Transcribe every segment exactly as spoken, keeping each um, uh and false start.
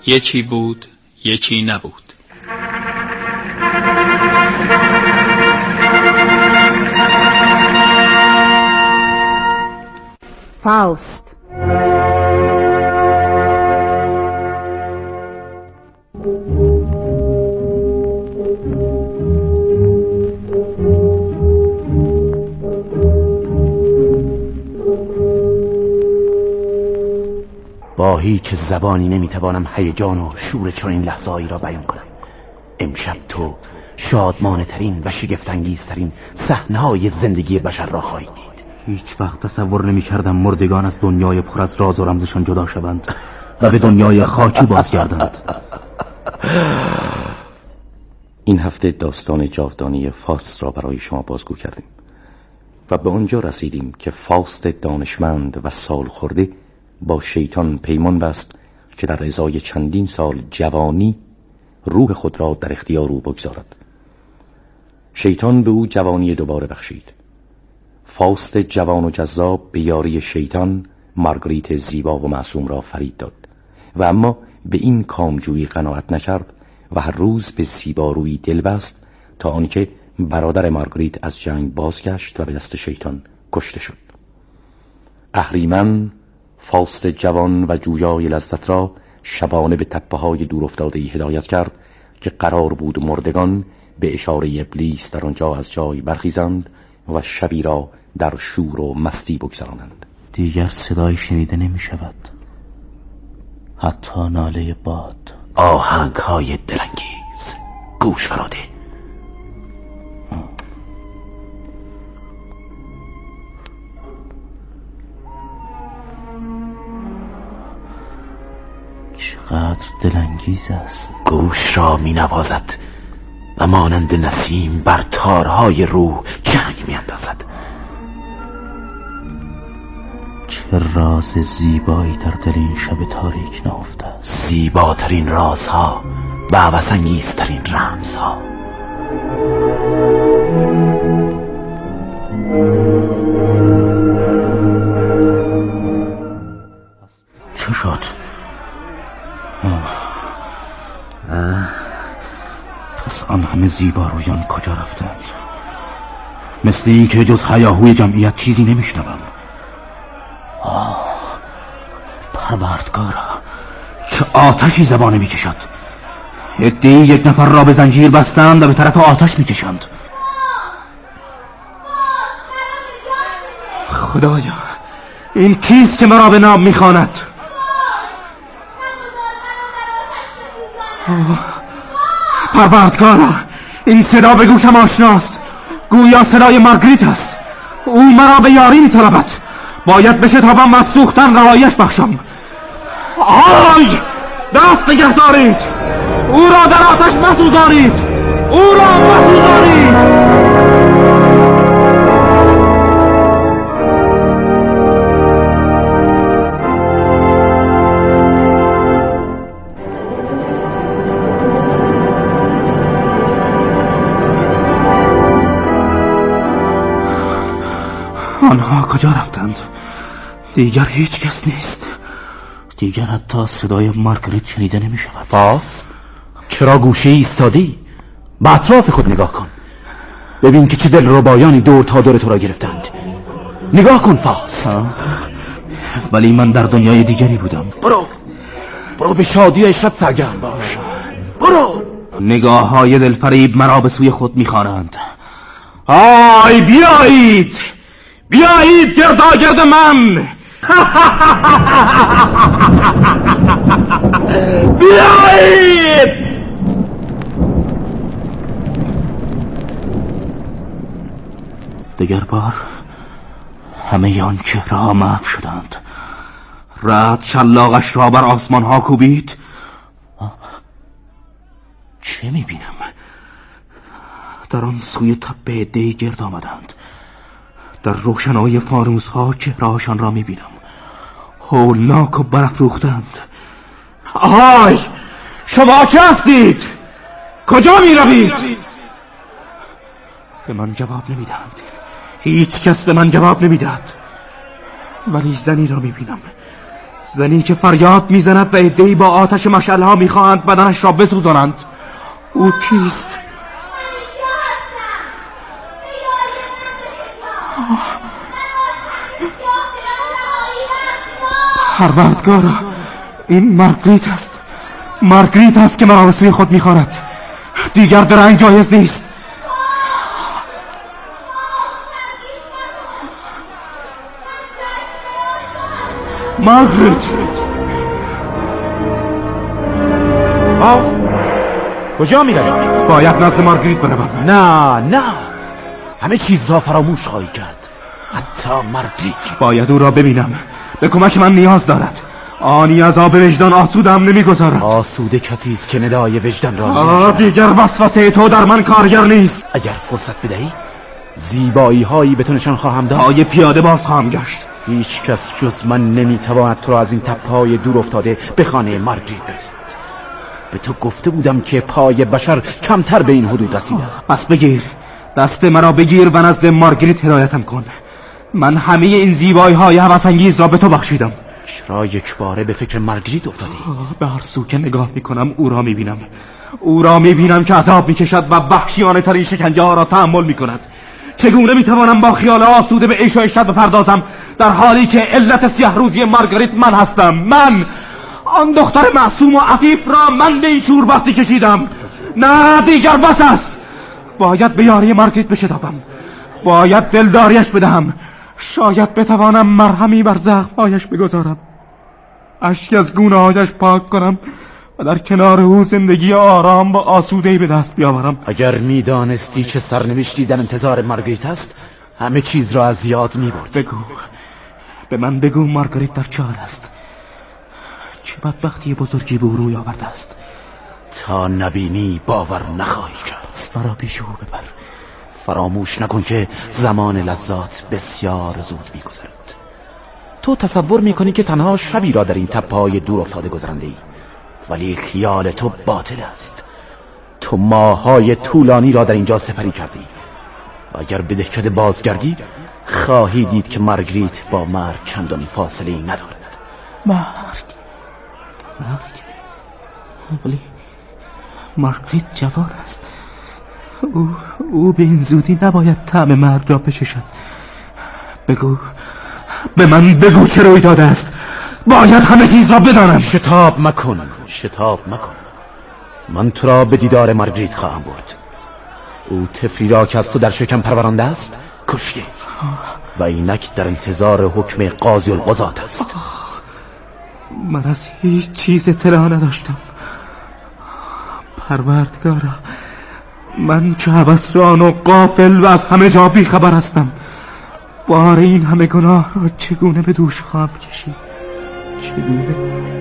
یکی بود یکی نبود. فاوست. با هیچ زبانی نمیتوانم هیجان و شور چنین لحظه‌ای را بیان کنم. امشب تو شادمانه ترین و شگفت‌انگیزترین صحنه‌های زندگی بشر را خواهی دید. هیچ وقت تصور نمی‌کردم مردگان از دنیای پر از راز و رمزشان جدا شوند و به دنیای خاکی بازگردند. این هفته داستان جاودانی فاست را برای شما بازگو کردیم و به آنجا رسیدیم که فاست دانشمند و سال خورده با شیطان پیمان بست که در ازای چندین سال جوانی روح خود را در اختیار او بگذارد. شیطان به او جوانی دوباره بخشید. فاست جوان و جذاب به یاری شیطان مارگریت زیبا و معصوم را فرید داد و اما به این کامجویی قناعت نکرد و هر روز به زیبارویی دل بست تا آنکه برادر مارگریت از جنگ بازگشت و به دست شیطان کشته شد. اهریمن فاست جوان و جویای لذت را شبانه به تپه‌های دور افتاده‌ای هدایت کرد که قرار بود مردگان به اشاره ابلیس در آنجا از جای برخیزند و شبی را در شور و مستی بگذرانند. دیگر صدایی شنیده نمی شود، حتی ناله باد. آهنگ‌های دلانگیز گوش فراده. چقدر دلانگیز است. گوش را می نوازد و مانند نسیم بر تارهای روح چنگ می اندازد. چه راز زیبایی در دل این شب تاریک نهفته است. زیباترین رازها و هوس‌انگیزترین رمزها. چه شد؟ آه. آه. پس آن همه زیبارویان کجا رفتند؟ مثل این که جز هیاهوی جمعیت چیزی نمیشنوم. آه پروردگارا، چه آتشی زبانه میکشد. عده‌ای یک نفر را به زنجیر بستند و به طرف آتش میکشند. خدایا، این کیست که مرا به نام میخواند؟ پروردگارا، این صدا به گوشم آشناست. گویا صدای مارگریت است. او مرا به یاری میطلبد. باید بشتابم و از سوختن رهایی‌اش بخشم. آی! دست نگه دارید. او را در آتش مسوزانید. او را مسوزانید. آنها کجا رفتند؟ دیگر هیچ کس نیست. دیگر حتی صدای مارگریت شنیده نمی شود. فاست، چرا گوشه ایستادی؟ به اطراف خود نگاه کن. ببین که چه دلربایانی دور تا دور تو را گرفتند. نگاه کن فاست. ولی من در دنیای دیگری بودم. برو برو به شادی و عشرت سرگرم باش. برو. نگاه های دلفریب مرا به سوی خود می خوانند. آی بیایید، بیایید گرداگرد من. بیایید. دیگر بار همه آن چهره ها محو شدند. رعد شلاقش را بر آسمان ها کوبید. چه می بینم؟ در آن سوی تپه عده‌ای گرد آمدند. در روشنایی فانوس ها چهره هاشان را می بینم. هولناک و برافروختند. آهای، شما که هستید؟ کجا می روید؟ به من جواب نمی دهند. هیچ کس به من جواب نمی دهد. ولی زنی را می بینم. زنی که فریاد میزند و عده‌ای با آتش مشعل‌ها میخواهند بدنش را بسوزانند. او کیست؟ پروردگارا، این مارگریت است. مارگریت است که مرا به سوی خود میخواند. دیگر درنگ جایز نیست. مارگریت، باز کجا میروی؟ باید نزد مارگریت بروم. نه نه، همه چیز را فراموش خواهی کرد، حتی مارگریت. باید او را ببینم. به کمک من نیاز دارد. آنی عذاب وجدان آسودم نمیگذارد. آسوده کسی است که ندای وجدان را آه، دیگر وسوسه تو در من کارگر نیست. اگر فرصت بدهی زیبایی هایی به تو نشان خواهم داد. پای پیاده باز خواهم گشت. هیچ کس جز من نمیتواند تو را از این تپه‌های دور افتاده به خانه مارگریت برساند. به تو گفته بودم که پای بشر کمتر به این حدود رسیده. پس بگیر، دست مرا بگیر و نزد مارگریت هدایتم کن. من همه این زیبایی های هوس‌انگیز را به تو بخشیدم. چرا یک باره به فکر مارگریت افتادی؟ به هر سو که نگاه میکنم او را میبینم. او را میبینم که عذاب میکشد و وحشیانه ترین شکنجه ها را تحمل میکند. چگونه میتوانم با خیال آسوده به عیش و عشرت بپردازم در حالی که علت سیاه روزی مارگریت من هستم؟ من، آن دختر معصوم و عفیف را من به این شوربختی کشیدم. نه، دیگر بس است. باید به یاری مارگریت بشتابم. باید دلداریش بدهم. شاید بتوانم مرهمی بر زخمهایش بگذارم، اشکی از گونه‌هایش پاک کنم و در کنار او زندگی آرام و آسوده‌ای به دست بیاورم. اگر میدانستی چه سرنوشتی در انتظار مارگریت است، همه چیز را از یاد میبرد. بگو، به من بگو مارگریت در چه حال است؟ چه بدبختی بزرگی به او روی آورده است؟ تا نبینی باور نخواهی کرد. مرا پیش او ببر. فراموش نکن که زمان لذات بسیار زود می‌گذرد. تو تصور می‌کنی که تنها شبی را در این تپه‌های دور افتاده گذرانده ای، ولی خیال تو باطل است. تو ماه‌های طولانی را در اینجا سپری کردی و اگر به دهکده بازگردی خواهی دید که مارگریت با مرگ چندان فاصله‌ای ندارد. مرگ؟ مرگ؟ ولی مارگریت جوان است. او, او به این زودی نباید طعم مرگ را بچشد. بگو، به من بگو چه روی داده است. باید همه چیز را بدانم. شتاب مکن، شتاب مکن. من تو را به دیدار مارگریت خواهم برد. او طفلی را که از تو در شکم پرورانده است کشته و اینک در انتظار حکم قاضی القضات است. من از هیچ چیز اطلاع نداشتم. پروردگارا، من چه هوسران و غافل و از همه جا بی خبر هستم. بار این همه گناه را چگونه به دوش خواهم کشید؟ چگونه؟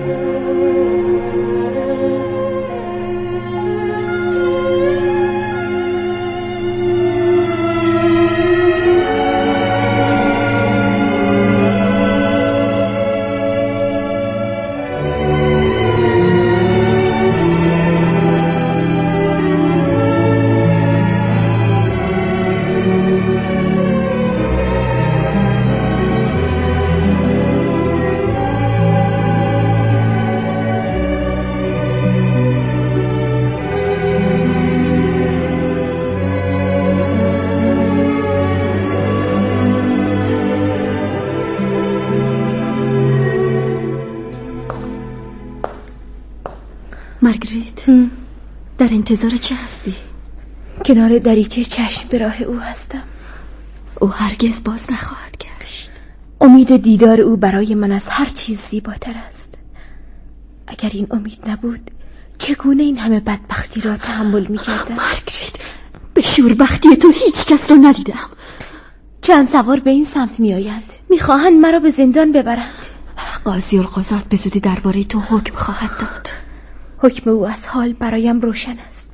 مارگریت، در انتظار چه هستی؟ کنار دریچه چشم به راه او هستم. او هرگز باز نخواهد گشت. امید دیدار او برای من از هر چیز زیباتر است. اگر این امید نبود چگونه این همه بدبختی را تحمل می کردم؟ مارگریت، به شوربختی تو هیچ کس را ندیدم. چند سوار به این سمت می آیند، می خواهند مرا به زندان ببرند. قاضی القضات به زودی درباره تو حکم خواهد داد. حکم او از حال برایم روشن است.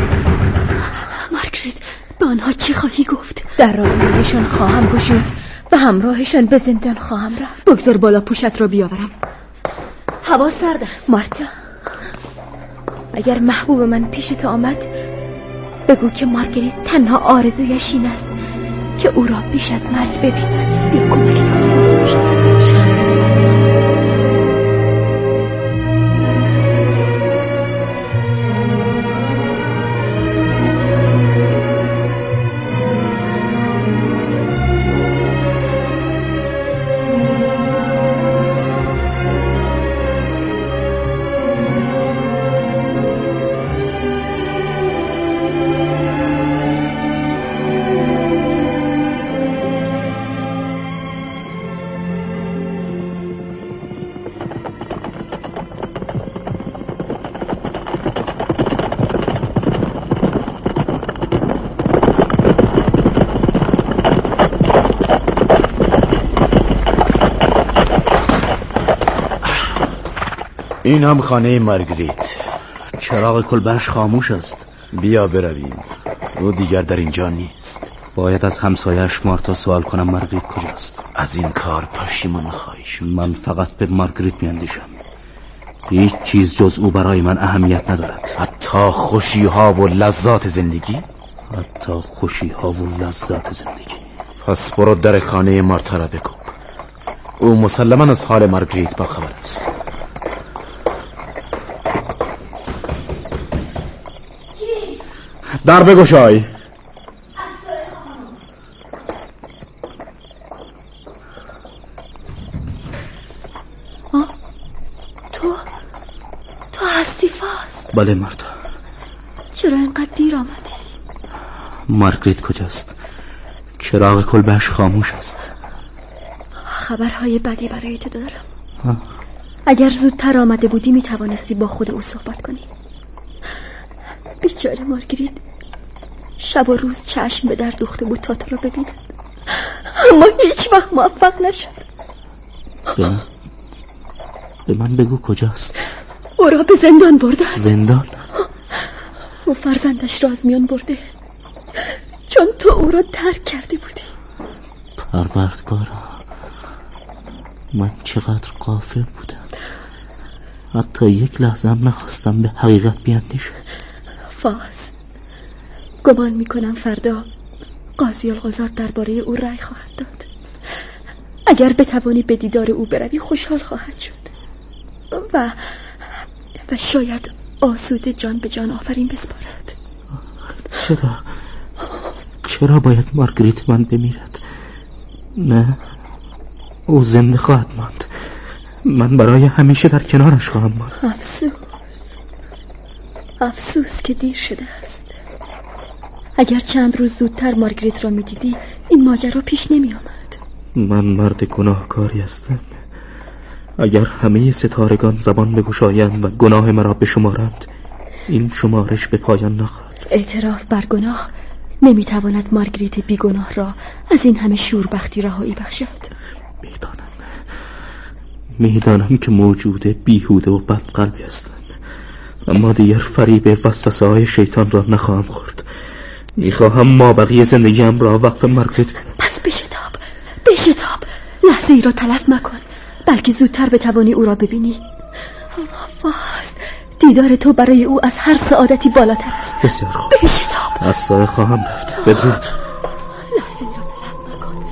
مارگریت، به آنها چی خواهی گفت؟ در راهشان خواهم گشود و به همراهشان به زندان خواهم رفت. بگذار بالا پوشت را بیاورم، هوا سرد است. مارتا، اگر محبوب من پیش تو آمد بگو که مارگریت تنها آرزویش این است که او را پیش از مرگ ببیند. بیا کمکی کنم. این هم خانه مارگریت. چراغ کلبه‌اش خاموش است. بیا برویم، او دیگر در اینجا نیست. باید از همسایه‌اش مارتا سوال کنم مارگریت کجاست. از این کار پشیمان خواهی شد. من فقط به مارگریت میاندیشم. هیچ چیز جز او برای من اهمیت ندارد. حتی خوشی ها و لذات زندگی؟ حتی خوشی ها و لذات زندگی. پس برو در خانه مارتا را بکوب. او مسلما از حال مارگریت با خبر است. در بگشای. تو تو هستی فاست؟ بله مارتا. چرا اینقدر دیر آمدی؟ مارگریت کجاست؟ چراغ کلبه‌اش خاموش است. خبرهای بدی برای تو دارم. ها؟ اگر زودتر آمده بودی می توانستی با خود او صحبت کنی. بیچاره مارگریت شب و روز چشم به در دوخته بود تا تو را ببیند، اما هیچ وقت موفق نشد. به من به من بگو کجاست؟ او را به زندان برده. زندان؟ او فرزندش را از میان برده چون تو او را ترک کرده بودی. پروردگارا، من چقدر غافل بودم. حتی یک لحظه هم نخواستم به حقیقت بیاندیشم. فاز، گمان میکنم فردا قاضی القضات درباره او رأی خواهد داد. اگر بتوانی به دیدار او بروی خوشحال خواهد شد و و شاید آسوده جان به جان آفرین بسپارد. چرا چرا باید مارگریت من بمیرد؟ نه، او زنده خواهد ماند. من برای همیشه در کنارش خواهم ماند. افسوس افسوس که دیر شده است. اگر چند روز زودتر مارگریت را میدیدی این ماجرا پیش نمی آمد. من مرد گناهکاری هستم. اگر همه ستارگان زبان بگشایند و گناه مرا بشمارند این شمارش به پایان نخواهد رسید. اعتراف بر گناه نمیتواند مارگریت بیگناه را از این همه شوربختی رهایی بخشد. میدانم میدانم که موجود بیهوده و بدقلبی هستم، اما دیگر فریب وسوسه های شیطان را نخواهم خورد. میخواهم ما بقیه زندگیم را وقف مارگریت کنم. پس بشتاب بشتاب، لحظه ای را تلف مکن، بلکه زودتر بتوانی او را ببینی. فاز، دیدار تو برای او از هر سعادتی بالاتر است. بسیار خوب، بشتاب. از سایه خواهم رفت. بدرود. لحظه ای را تلف مکن.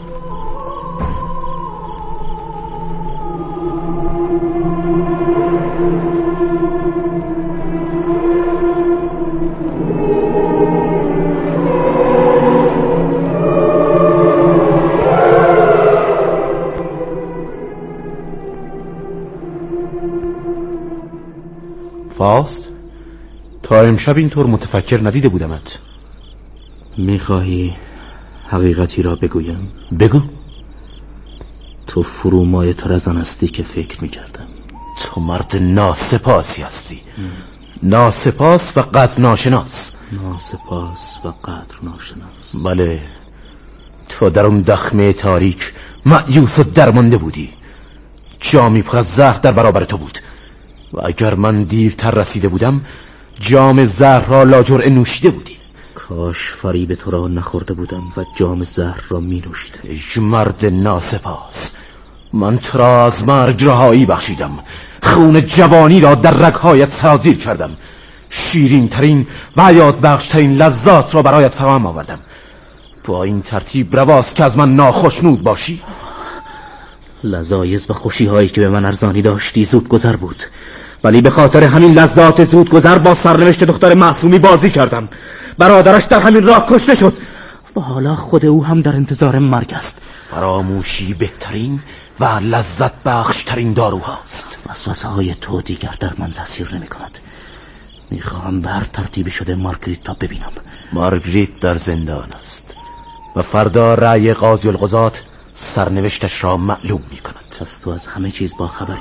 فاست، تا امشب اینطور متفکر ندیده بودمت. میخواهی حقیقتی را بگویم؟ بگو. تو فرومایه تر از آن هستی که فکر میکردم. تو مرد ناسپاسی هستی. ناسپاس و قدر ناشناس. ناسپاس و قدر ناشناس. بله، تو در اون دخمه تاریک مأیوس و درمانده بودی. جامی پر از زهر در برابر تو بود و اگر من دیرتر رسیده بودم جام زهر را لاجرعه نوشیده بودی. کاش فریب تو را نخورده بودم و جام زهر را می نوشیدم. ای مرد ناسپاس، من تو را از مرگ رهایی بخشیدم، خون جوانی را در رگهایت سرازیر کردم، شیرین ترین و حیات بخش ترین لذات را برایت فراهم آوردم. با این ترتیب رواست که از من ناخشنود باشی؟ لذایز و خوشی هایی که به من ارزانی داشتی زود گذر بود، ولی به خاطر همین لذات زود گذر با سرنوشت دختر معصومی بازی کردم. برادرش در همین راه کشته شد و حالا خود او هم در انتظار مرگ است. فراموشی بهترین و لذت بخش ترین داروهاست. وسوسه های تو دیگر در من تاثیر نمی کند. میخواهم به هر ترتیبی شده مارگریت را ببینم. مارگریت در زندان است و فردا رأی قاضی القضات سرنوشتش را معلوم می کند. پس تو از همه چیز با خبری؟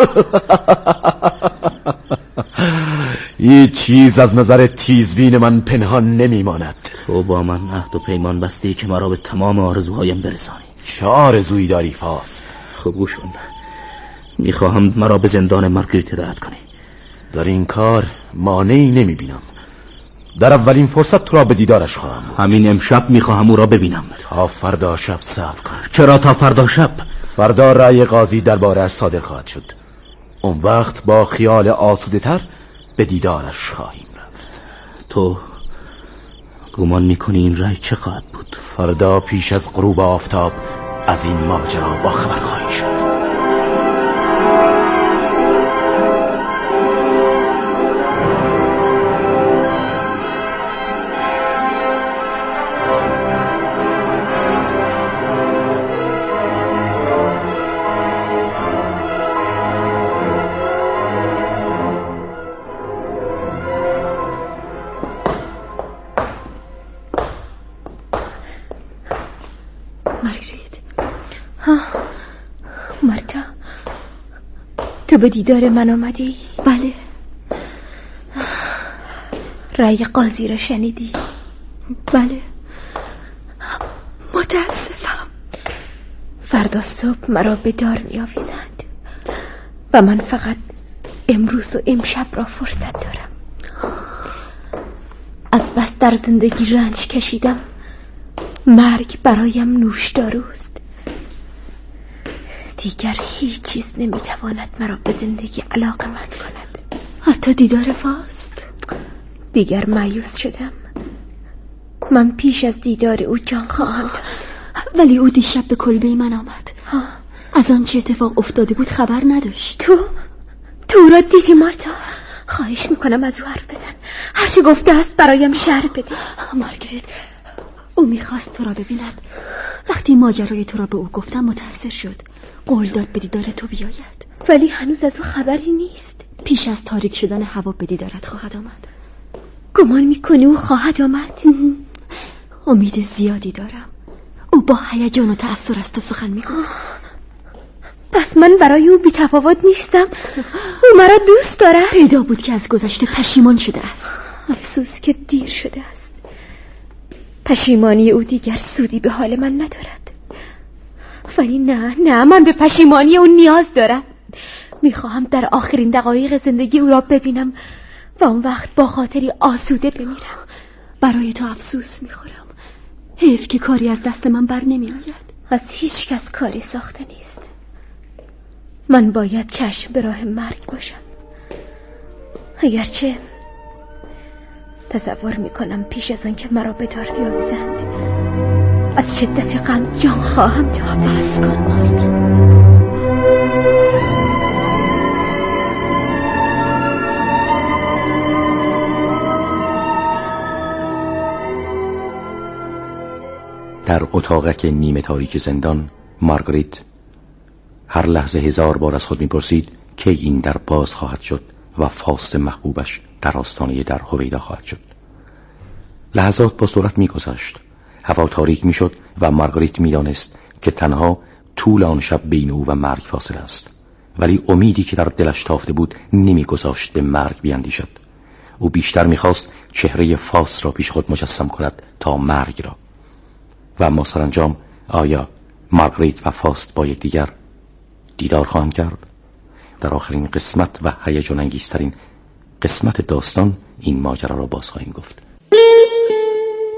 هیچ چیز از نظر تیزبین من پنهان نمی ماند. تو با من عهد و پیمان بستی که مرا به تمام آرزوهایم برسانی. چه آرزویی داری فاست؟ خب گوش کن، میخواهم مرا به زندان مارگریت هدایت کنی. در این کار مانعی نمی بینم. در اولین فرصت تو را به دیدارش خواهم بود. همین امشب میخواهم او را ببینم. تا فردا شب صبر کن. چرا تا فردا شب؟ فردا رأی قاضی درباره‌اش صادر خواهد شد. اون وقت با خیال آسوده تر به دیدارش خواهیم رفت. تو گمان میکنی این رأی چه خواهد بود؟ فردا پیش از غروب آفتاب از این ماجرا با خبر خواهی شد. مرتا، تو به دیدار من آمدی؟ بله. رأی قاضی را شنیدی؟ بله. متاسفم. فردا صبح مرا به دار می آویزند و من فقط امروز و امشب را فرصت دارم. از بس در زندگی رنج کشیدم، مرگ برایم نوشداروست. دیگر هیچ چیز نمیتواند مرا به زندگی علاقه‌مند کند، حتی دیدار فاست. دیگر مایوس شدم. من پیش از دیدار او جان خواهم داد. ولی او دیشب به کلبه من آمد. ها. از آن چه اتفاق افتاده بود خبر نداشت. تو تو را دیدی مارتا؟ خواهش میکنم از او حرف بزن. هر چی گفته است برایم شرح بده. مارگریت، او میخواست تو را ببیند. وقتی ماجرای تو را به او گفتم متأثر شد. قول داد به دیدار تو بیاید. ولی هنوز از او خبری نیست. پیش از تاریک شدن هوا به دیدارت خواهد آمد. گمان میکنی او خواهد آمد؟ امید زیادی دارم. او با هیجان و تأثر از تو سخن میگفت. پس من برای او بی‌تفاوت نیستم. او مرا دوست دارد. پیدا بود که از گذشته پشیمان شده است. افسوس که دیر شده است. پشیمانی او دیگر سودی به حال من ندارد. ولی نه نه من به پشیمانی او نیاز دارم. میخواهم در آخرین دقایق زندگی او را ببینم و اون وقت با خاطری آسوده بمیرم. برای تو افسوس میخورم. حیف که کاری از دست من بر نمی آید. از هیچ کس کاری ساخته نیست. من باید چشم به راه مرگ باشم. اگرچه تصور میکنم پیش از آن که مرا به دار بیاویزند از شدت غم جان خواهم داد. بس کن مارگریت. در اتاقک نیمه تاریک زندان، مارگریت هر لحظه هزار بار از خود میپرسید که این در باز خواهد شد و فاست محبوبش در آستانه در هویدا خواهد شد. لحظات با سرعت میگذشت. هوا تاریک میشد و مارگریت میدانست که تنها طول آن شب بین او و مرگ فاصله است، ولی امیدی که در دلش تافته بود نمیگذاشت به مرگ بیاندیشد. او بیشتر میخواست چهره فاست را پیش خود مجسم کند تا مرگ را. و اما سرانجام آیا مارگریت و فاست با یکدیگر دیدار خواهند کرد؟ در آخرین قسمت و هیجان انگیزترین قسمت داستان این ماجرا را باز خواهیم گفت.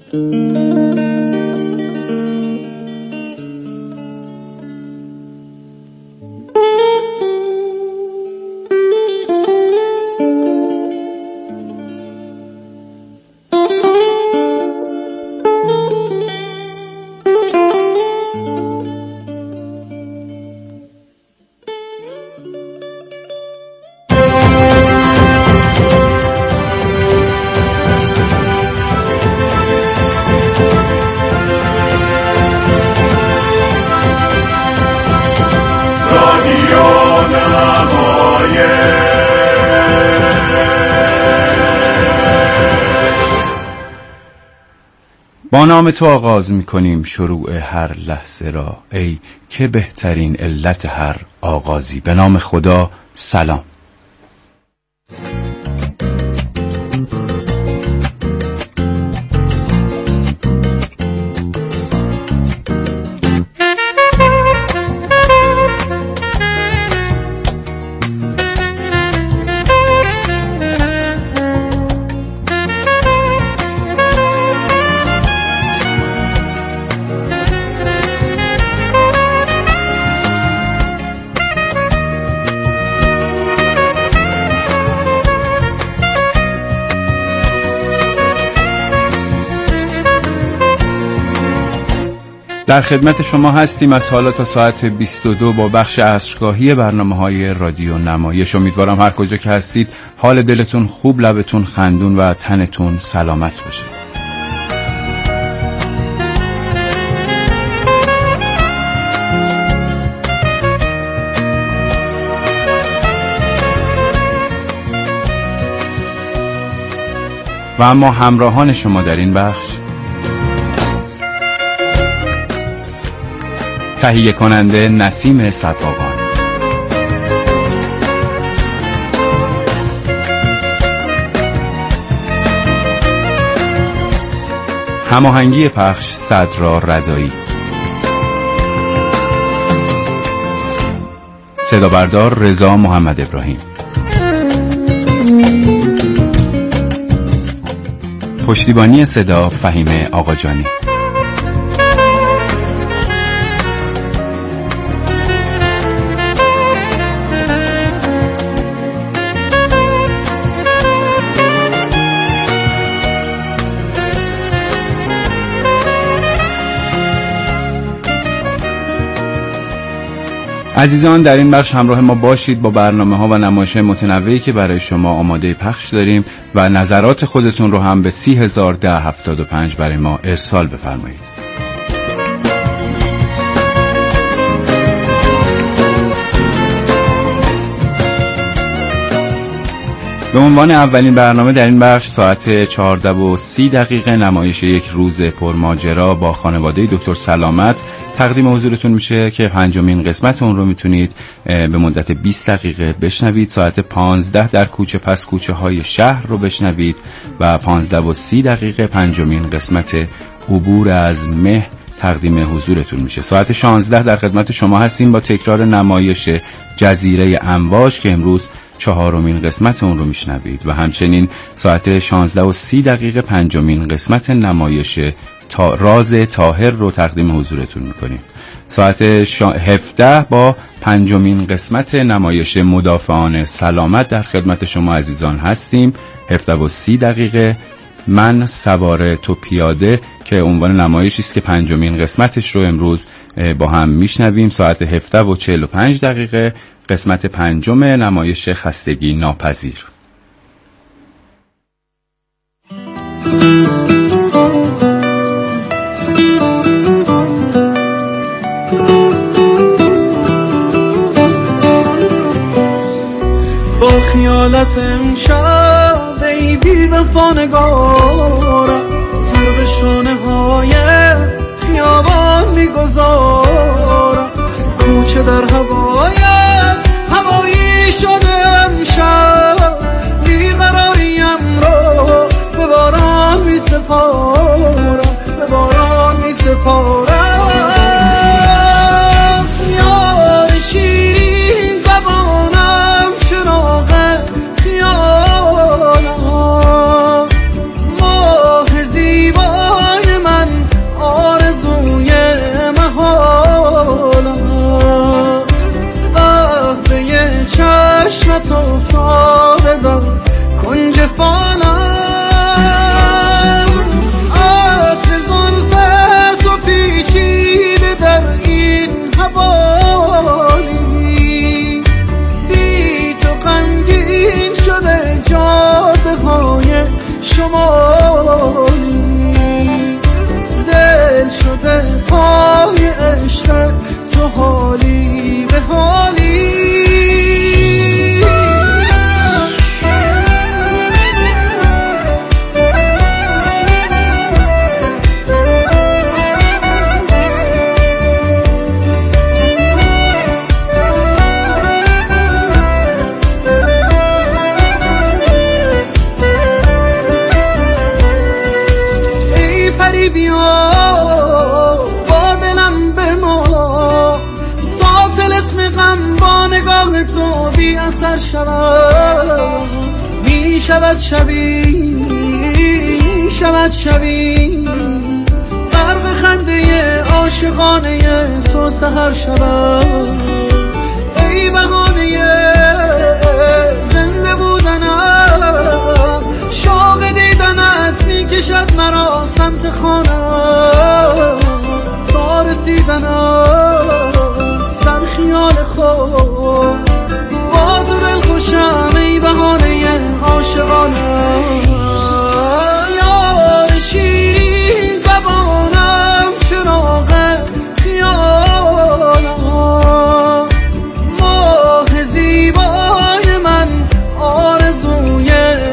با نام تو آغاز می کنیم شروع هر لحظه را، ای که بهترین علت هر آغازی. به نام خدا، سلام. در خدمت شما هستیم از حالا تا ساعت بیست و دو با بخش عصرگاهی برنامه‌های رادیو نمایش. امیدوارم هر کجا که هستید حال دلتون خوب، لبتون خندون و تنتون سلامت باشه. و اما همراهان شما در این بخش: تهیه کننده نسیم صداقان، هماهنگی پخش صدرا ردایی، صدا بردار رضا محمد ابراهیم، پشتیبانی صدا فهیمه آقاجانی. عزیزان، در این بخش همراه ما باشید با برنامه ها و نمایش متنوعی که برای شما آماده پخش داریم و نظرات خودتون رو هم به سی هزار ده هفتاد و پنج برای ما ارسال بفرمایید. به عنوان اولین برنامه در این بخش ساعت چهارده و سی دقیقه نمایش یک روز پرماجرا با خانواده دکتر سلامت تقدیم حضورتون میشه که پنجمین قسمت اون رو میتونید به مدت بیست دقیقه بشنوید. ساعت پانزده در کوچه پس کوچه های شهر رو بشنوید و پانزده و سی دقیقه پنجمین قسمت عبور از مه تقدیم حضورتون میشه. ساعت شانزده در خدمت شما هستیم با تکرار نمایش جزیره امواج که امروز چهارمین قسمت اون رو میشنوید و همچنین ساعت شانزده و سی دقیقه پنجمین قسمت نمایش تا راز طاهر رو تقدیم حضورتون میکنیم. ساعت شا... هفده با پنجمین قسمت نمایش مدافعان سلامت در خدمت شما عزیزان هستیم. هفده و سی دقیقه من سوار تو پیاده که عنوان نمایشی است که پنجمین قسمتش رو امروز با هم میشنویم. ساعت هفده و چهل و پنج دقیقه قسمت پنجم نمایش خستگی ناپذیر. با خیالت امشب ای بی وفا نگارم سر به شانه های خیابان میگذارم کوچه در هوایت هوایی شده امشب بیقراریم رو به باران می سپارم به باران می سپارم یار شیرین زبانم چراغ خیالم ماه زیبای اثر شود، می شود شبی، می شود شبی، برق خنده عاشقانه تو سحر شود. ای بهانه زنده بودنم، شوق دیدنت می کشد مرا سمت خانم، تا رسیدنت در خیال خود با تو دل خوشم. ای بهانه عاشقانم، یار شیرین زبانم، چراغ خیالم، ماه زیبای من، آرزوی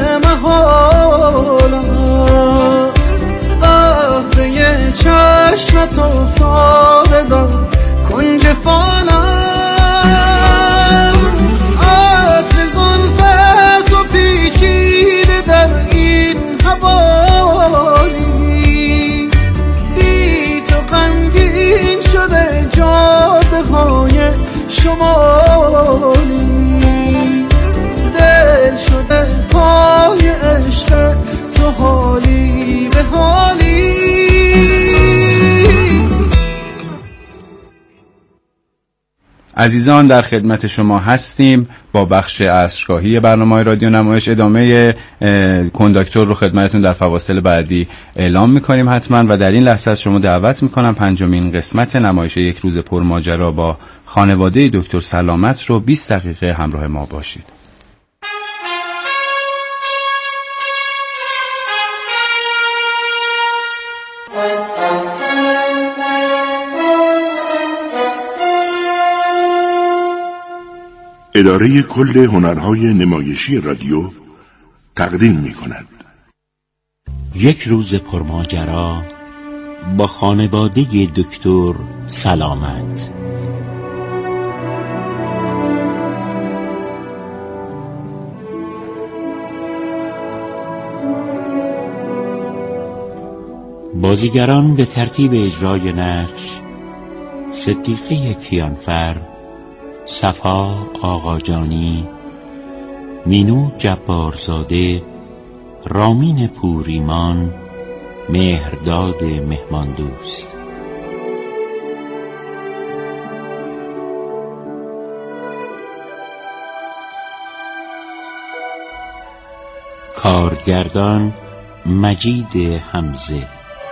محالم، قهوه چشمت افتاده در کنج فالم، عطر زلفت و پیچیده در این حوالی، بی تو غمگین شده جاده های شمالی، دل شده پای عشق تو حالی به حالی. عزیزان در خدمت شما هستیم با بخش عصرگاهی برنامه رادیو نمایش. ادامه کنداکتور رو خدمتتون در فواصل بعدی اعلام میکنیم حتما، و در این لحظه از شما دعوت میکنم پنجمین قسمت نمایش یک روز پرماجرا با خانواده دکتر سلامت رو بیست دقیقه همراه ما باشید. اداره کل هنرهای نمایشی رادیو تقدیم می کند یک روز پرماجرا با خانواده دکتر سلامت. بازیگران به ترتیب اجرای نقش: صدیقه کیانفر، صفا آقاجانی، مینو جبارزاده، رامین پوریمان، مهرداد مهماندوست. کارگردان مجید حمزه.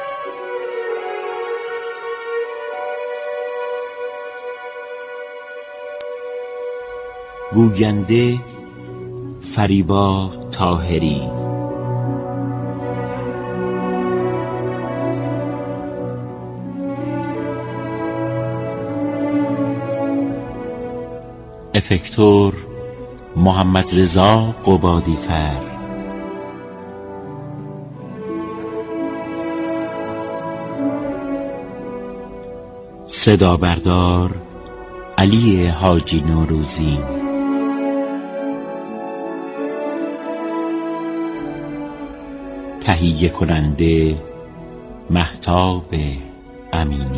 گوینده فریبا طاهری. افکتور محمد رضا قبادیفر. صدا بردار علی حاجی نوروزی. تهیه کننده مهتاب امینی.